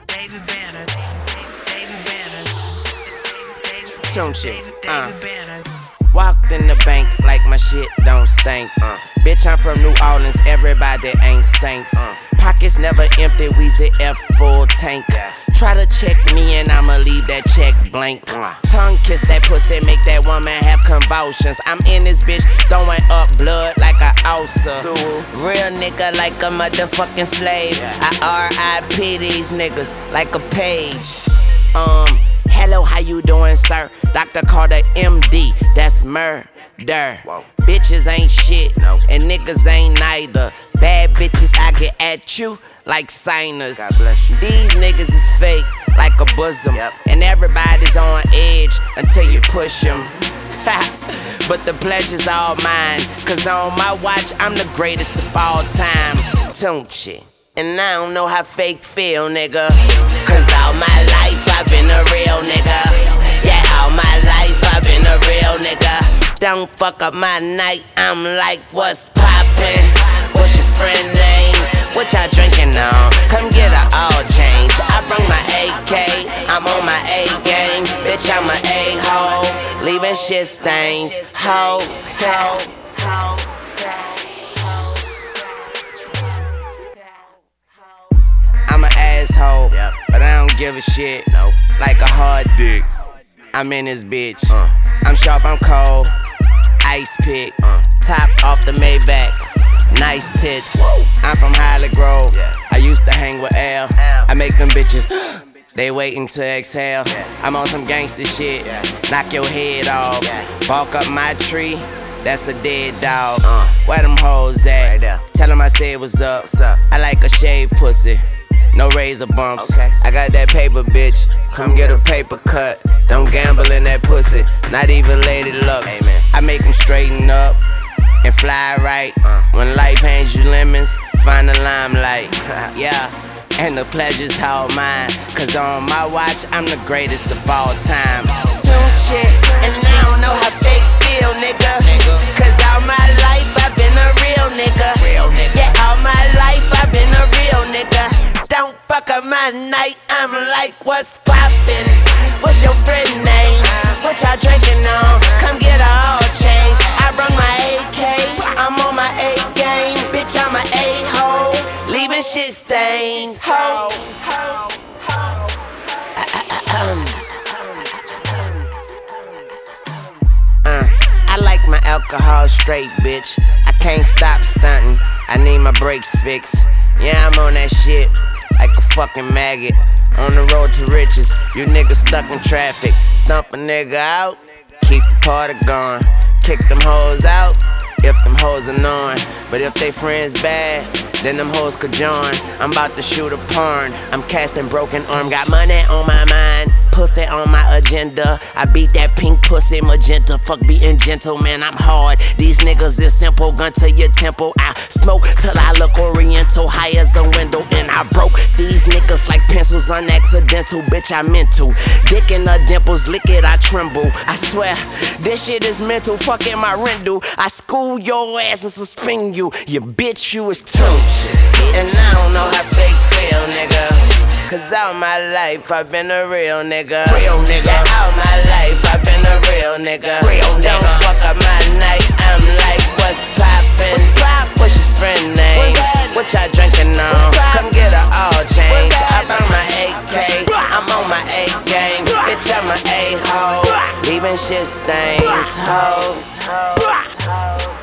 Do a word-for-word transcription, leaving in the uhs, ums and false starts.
David Banner. David Banner. Tunechi, uh. Walked in the bank like my shit don't stink. Uh. Bitch, I'm from New Orleans, everybody ain't saints. Uh. Pockets never empty, Weezy F full tank. Yeah. Try to check me and I'ma leave that check blank. Uh. Tongue kiss that pussy, make that woman have convulsions. I'm in this bitch, throwing up blood like a ulcer. Cool. Real nigga like a motherfucking slave. Yeah. I R I P these niggas like a page. Um. Hello, how you doing, sir? Doctor Carter, M D, that's murder. Whoa. Bitches ain't shit, no. And niggas ain't neither. Bad bitches, I get at you like signers. God bless you. These niggas is fake, like a bosom. Yep. And everybody's on edge until you push them. But the pleasure's all mine, cause on my watch, I'm the greatest of all time. Tunechi. And I don't know how fake feel, nigga. Cause all my life I've been a real nigga. Yeah, all my life I've been a real nigga. Don't fuck up my night, I'm like, what's poppin'? What's your friend name? What y'all drinking on? Come get a all change. I bring my A K, I'm on my A game. Bitch, I'm a A-hole, leaving shit stains. Ho, ho, ho. I'm an asshole, yep. But I don't give a shit. Nope. Like a hard dick, I'm in this bitch. uh. I'm sharp, I'm cold, ice pick. uh. Top off the Maybach, nice tits. Woo. I'm from Holly Grove, yeah. I used to hang with L. L. I make them bitches, they waiting to exhale. Yeah. I'm on some gangster shit, yeah. Knock your head off, yeah. Bark up my tree, that's a dead dog. uh. Where them hoes at? Right there. Tell them I said what's up. What's up? I like a shaved pussy, no razor bumps. Okay. I got that paper, bitch. Come get a paper cut. Don't gamble in that pussy, not even Lady Lucks. Amen. I make them straighten up and fly right. Uh. When life hands you lemons, find the limelight. Yeah, and the pleasure's all mine. Cause on my watch, I'm the greatest of all time. Tunechi, and I don't know how fake feel, nigga. Cause all my life I've been a real nigga. Real nigga. Yeah, all my life I've been a real nigga. Don't fuck up my night, I'm like, what's poppin'? What's your friend name? What y'all drinking on? Come get a all change. I brought my A K, I'm on my A game. Bitch, I'm a A-hole, leaving shit stains. Ho. Uh, I like my alcohol straight, bitch. I can't stop stunting, I need my brakes fixed. Yeah, I'm on that shit like a fucking maggot. On the road to riches, you niggas stuck in traffic. Stump a nigga out, keep the party going. Kick them hoes out, if them hoes annoying. But if they friends bad, then them hoes could join. I'm about to shoot a porn, I'm casting broken arm. Got money on my mind, pussy on my agenda. I beat that pink pussy magenta. Fuck being gentle, man, I'm hard. These niggas is simple, gun to your temple. I smoke till I look oriental, high as a window. And I broke these niggas like pencils, unaccidental. Bitch, I meant to. Dick in the dimples, lick it, I tremble. I swear, this shit is mental, fucking my rental. I school your ass and suspend you. You bitch, you is Tunechi. And I don't know how fake feel, nigga. Cause all my life I've been a real nigga. Real nigga. Yeah, all my life I've been a real nigga. Real nigga. Don't fuck up my night, I'm like, what's poppin'? What's pop? What's your friend name? What's that? What y'all drinking on? Come get a all change. I bring my A K, I'm on my A game. Bitch, I'm a A-hole, leaving shit stains. Ho.